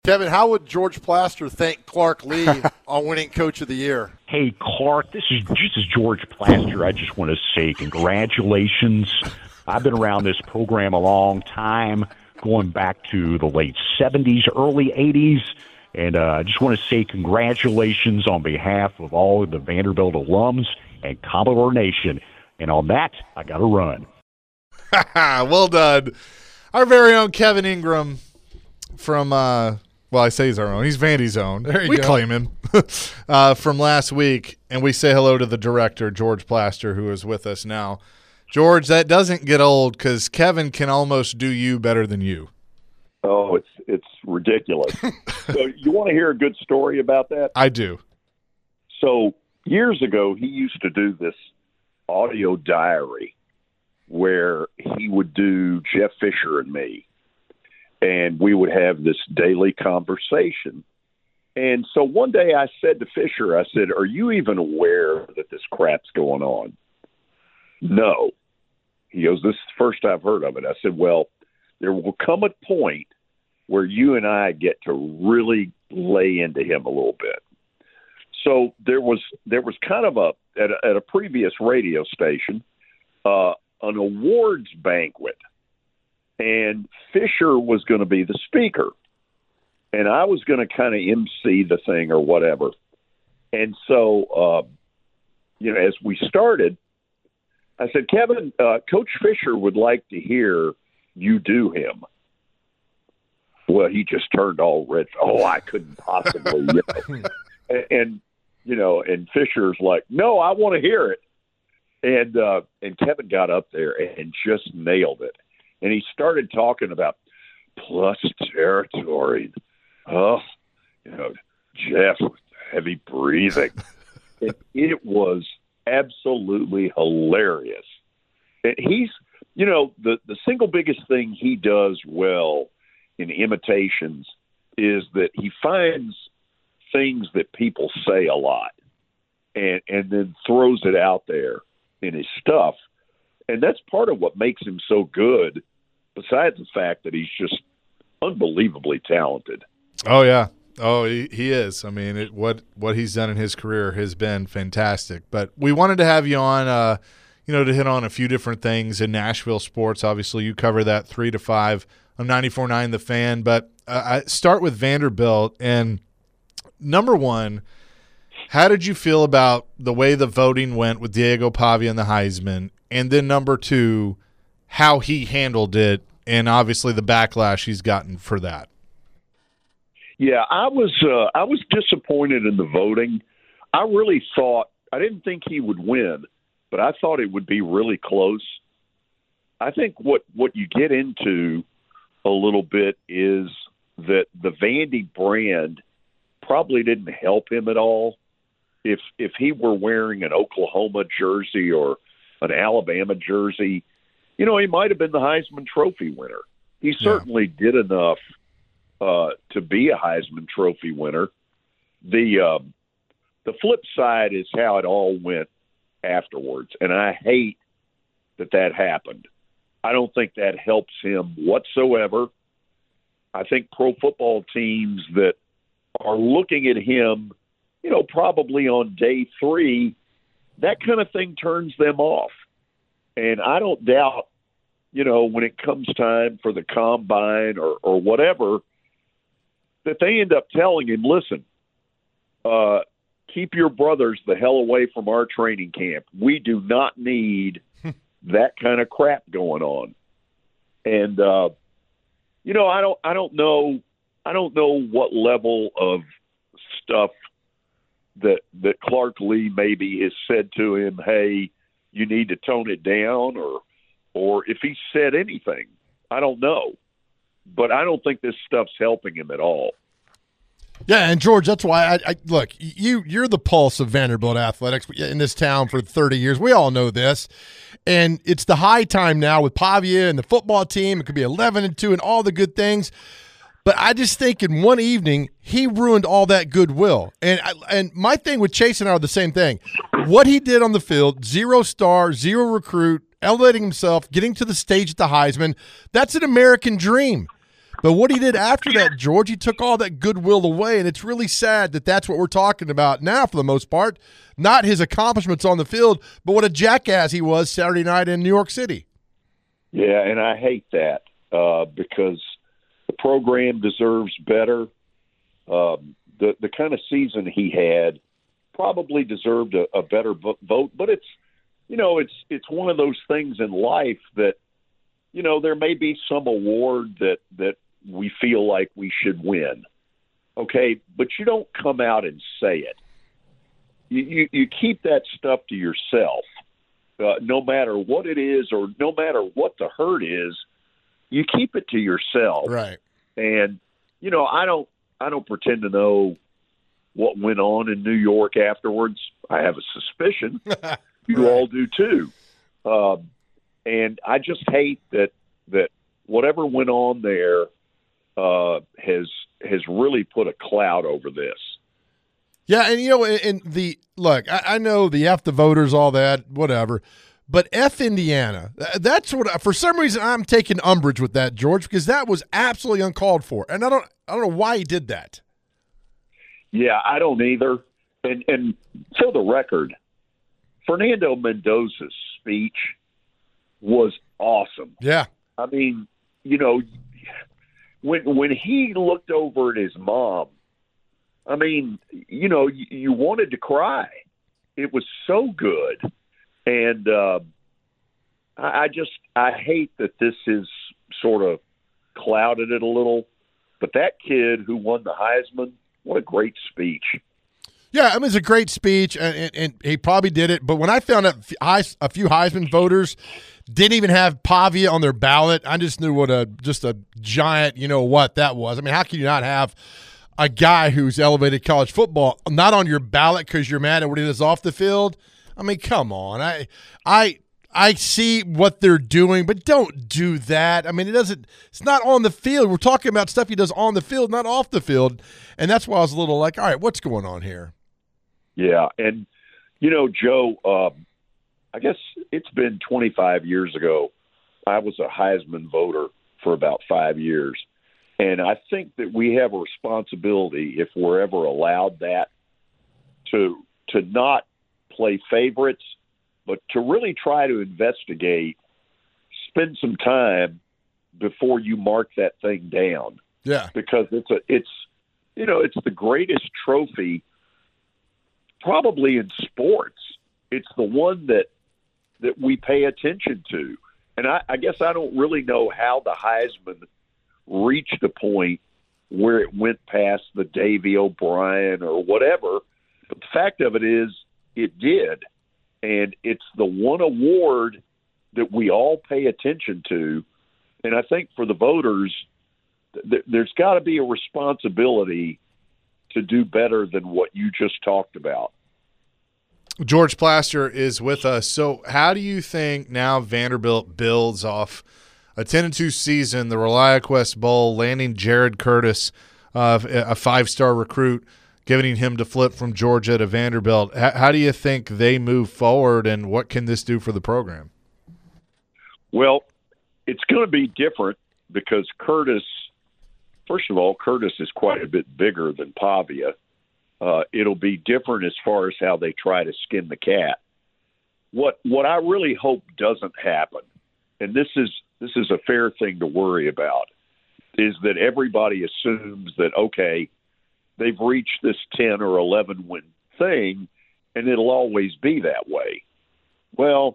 Kevin, how would George Plaster thank Clark Lee on winning Coach of the Year? Hey, Clark, this is George Plaster. I just want to say congratulations. I've been around this program a long time, going back to the late 70s, early 80s, and I just want to say congratulations on behalf of all of the Vanderbilt alums and Commodore Nation. And on that, I got to run. Well done. Our very own Kevin Ingram from well, I say he's our own. He's Vandy's own. We claim him from last week, and we say hello to the director, George Plaster, who is with us now. George, that doesn't get old because Kevin can almost do you better than you. Oh, it's ridiculous. So you want to hear a good story about that? I do. So years ago, he used to do this audio diary where he would do Jeff Fisher and me. And we would have this daily conversation. And so one day I said to Fisher, I said, are you even aware that this crap's going on? No. He goes, this is the first I've heard of it. I said, well, there will come a point where you and I get to really lay into him a little bit. So there was kind of at a previous radio station, an awards banquet. And Fisher was going to be the speaker. And I was going to kind of MC the thing or whatever. And so, as we started, I said, Kevin, Coach Fisher would like to hear you do him. Well, he just turned all red. Oh, I couldn't possibly. And Fisher's like, no, I want to hear it. And Kevin got up there and just nailed it. And he started talking about plus territory. Oh, Jeff with heavy breathing. It was absolutely hilarious. And he's, the single biggest thing he does well in imitations is that he finds things that people say a lot and then throws it out there in his stuff. And that's part of what makes him so good, besides the fact that he's just unbelievably talented. Oh, yeah. Oh, he is. I mean, what he's done in his career has been fantastic. But we wanted to have you on, to hit on a few different things in Nashville sports. Obviously, you cover that 3 to 5 on 94.9 The Fan. But I start with Vanderbilt. And number one, how did you feel about the way the voting went with Diego Pavia and the Heisman? And then number two, how he handled it, and obviously the backlash he's gotten for that. Yeah, I was disappointed in the voting. I didn't think he would win, but I thought it would be really close. I think what you get into a little bit is that the Vandy brand probably didn't help him at all. If he were wearing an Oklahoma jersey or an Alabama jersey, he might have been the Heisman Trophy winner. He certainly did enough to be a Heisman Trophy winner. The flip side is how it all went afterwards, and I hate that happened. I don't think that helps him whatsoever. I think pro football teams that are looking at him, probably on day 3, that kind of thing turns them off. And I don't doubt, when it comes time for the combine or whatever, that they end up telling him, listen, keep your brothers the hell away from our training camp. We do not need that kind of crap going on. And, I don't know what level of stuff that Clark Lee maybe has said to him, hey, you need to tone it down, or if he said anything. I don't know. But I don't think this stuff's helping him at all. Yeah, and George, that's why I look, you're the pulse of Vanderbilt athletics in this town for 30 years. We all know this. And it's the high time now with Pavia and the football team. It could be 11-2 and all the good things. But I just think in one evening, he ruined all that goodwill. And my thing with Chase and I are the same thing. What he did on the field, 0 star, 0 recruit, elevating himself, getting to the stage at the Heisman, that's an American dream. But what he did after that, George, he took all that goodwill away, and it's really sad that that's what we're talking about now for the most part. Not his accomplishments on the field, but what a jackass he was Saturday night in New York City. Yeah, and I hate that because the program deserves better. The kind of season he had probably deserved a better vote, but it's one of those things in life that there may be some award that we feel like we should win. Okay, but you don't come out and say it. You keep that stuff to yourself. No matter what it is or no matter what the hurt is, you keep it to yourself. Right. And I don't pretend to know what went on in New York afterwards. I have a suspicion. You all do too. And I just hate that whatever went on there has really put a cloud over this. Yeah, and I know the F the voters, all that, whatever, but F Indiana. That's what for some reason I'm taking umbrage with that, George, because that was absolutely uncalled for, and I don't know why he did that. Yeah, I don't either. And for the record, Fernando Mendoza's speech was awesome. Yeah. I mean, when he looked over at his mom, I mean, you wanted to cry. It was so good. And I hate that this has sort of clouded it a little. But that kid who won the Heisman, what a great speech. Yeah, I mean, it's a great speech, and he probably did it. But when I found out a few Heisman voters didn't even have Pavia on their ballot, I just knew what a giant, what that was. I mean, how can you not have a guy who's elevated college football not on your ballot because you're mad at what he does off the field? I mean, come on. I see what they're doing, but don't do that. I mean, it's not on the field. We're talking about stuff he does on the field, not off the field. And that's why I was a little like, all right, what's going on here? Yeah. And, Joe, I guess it's been 25 years ago. I was a Heisman voter for about 5 years. And I think that we have a responsibility, if we're ever allowed that, to not play favorites, but to really try to investigate, spend some time before you mark that thing down. Yeah. Because it's the greatest trophy probably in sports. It's the one that we pay attention to. And I guess I don't really know how the Heisman reached a point where it went past the Davy O'Brien or whatever. But the fact of it is, it did. And it's the one award that we all pay attention to. And I think for the voters, there's got to be a responsibility to do better than what you just talked about. George Plaster is with us. So how do you think now Vanderbilt builds off a 10-2 season, the ReliaQuest Bowl, landing Jared Curtis, a five-star recruit, giving him to flip from Georgia to Vanderbilt? How do you think they move forward, and what can this do for the program? Well, it's going to be different because Curtis, first of all, Curtis is quite a bit bigger than Pavia. It'll be different as far as how they try to skin the cat. What I really hope doesn't happen, and this is a fair thing to worry about, is that everybody assumes that, okay, they've reached this 10 or 11 win thing, and it'll always be that way. Well,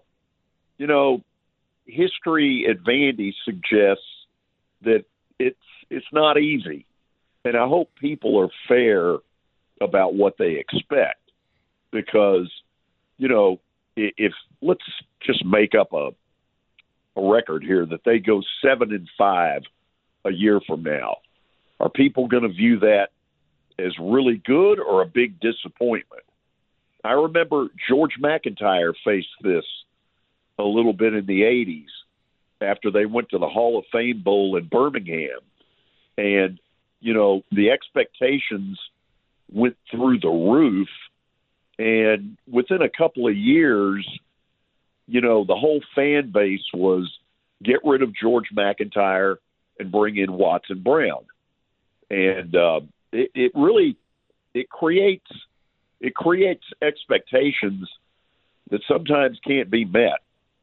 history at Vandy suggests that it's not easy, and I hope people are fair about what they expect, because if let's just make up a record here that they go 7-5 a year from now, are people going to view that as really good or a big disappointment? I remember George McIntyre faced this a little bit in the 80s after they went to the Hall of Fame Bowl in Birmingham. And, the expectations went through the roof. And within a couple of years, the whole fan base was get rid of George McIntyre, and bring in Watson Brown. And it really creates expectations that sometimes can't be met.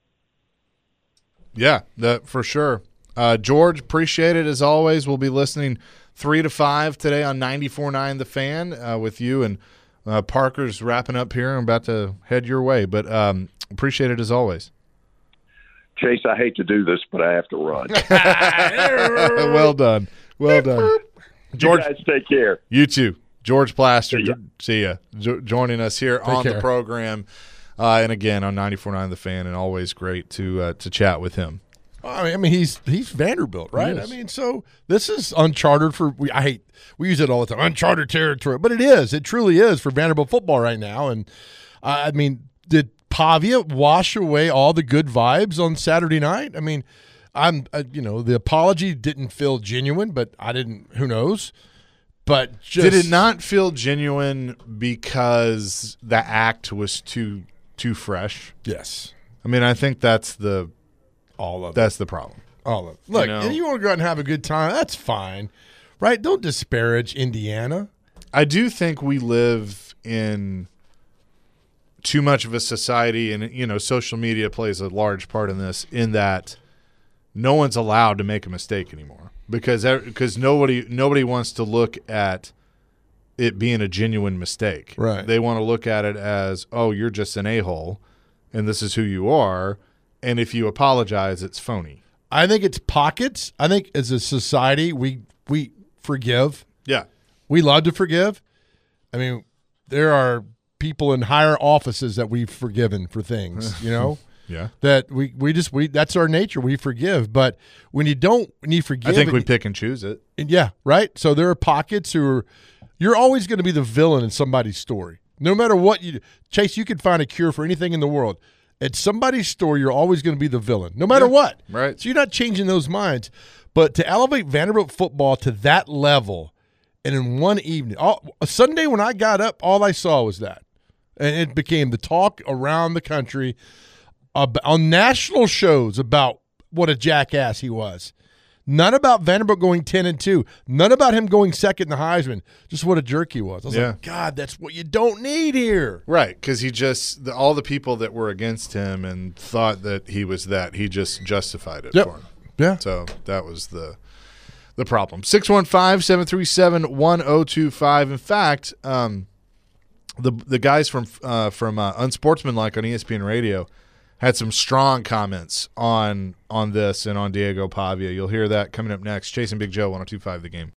Yeah, that for sure. George, appreciate it as always. We'll be listening 3 to 5 today on 94.9 The Fan with you, and Parker's wrapping up here. I'm about to head your way, but appreciate it as always. Chase, I hate to do this, but I have to run. Well done. Well done. George, you guys take care. You too. George Plaster, see ya. Joining us here on care. the program, and again on 94.9 The Fan, and always great to chat with him. I mean, he's Vanderbilt, right? Yes. I mean, so this is uncharted for we use it all the time, uncharted territory, but it truly is for Vanderbilt football right now. And I mean, did Pavia wash away all the good vibes on Saturday night? I mean, the apology didn't feel genuine, but I didn't. Who knows? But did it not feel genuine because the act was too fresh? Yes. I mean, I think that's the problem. All of it. Look, You you want to go out and have a good time, that's fine, right? Don't disparage Indiana. I do think we live in too much of a society, and social media plays a large part in this, in that no one's allowed to make a mistake anymore because nobody wants to look at it being a genuine mistake. Right. They want to look at it as, oh, you're just an a-hole, and this is who you are, and if you apologize, it's phony. I think it's pockets. I think as a society, we forgive. Yeah. We love to forgive. I mean, there are people in higher offices that we've forgiven for things, Yeah. that we that's our nature. We forgive. But when you forgive, I think we pick and choose it. yeah, right. So there are pockets you're always going to be the villain in somebody's story. No matter what you do. Chase, you could find a cure for anything in the world. At somebody's story, you're always going to be the villain, no matter what. Right. So you're not changing those minds. But to elevate Vanderbilt football to that level, and in one evening, a Sunday when I got up, all I saw was that. And it became the talk around the country on national shows about what a jackass he was. None about Vanderbilt going 10-2. None about him going second in the Heisman. Just what a jerk he was. I was like, God, that's what you don't need here. Right, because he just all the people that were against him and thought that he was that, he just justified it for him. Yeah. So that was the problem. 615-737-1025. In fact, the guys from Unsportsmanlike on ESPN Radio had some strong comments on this and on Diego Pavia. You'll hear that coming up next. Chasing Big Joe, 102.5 The Game.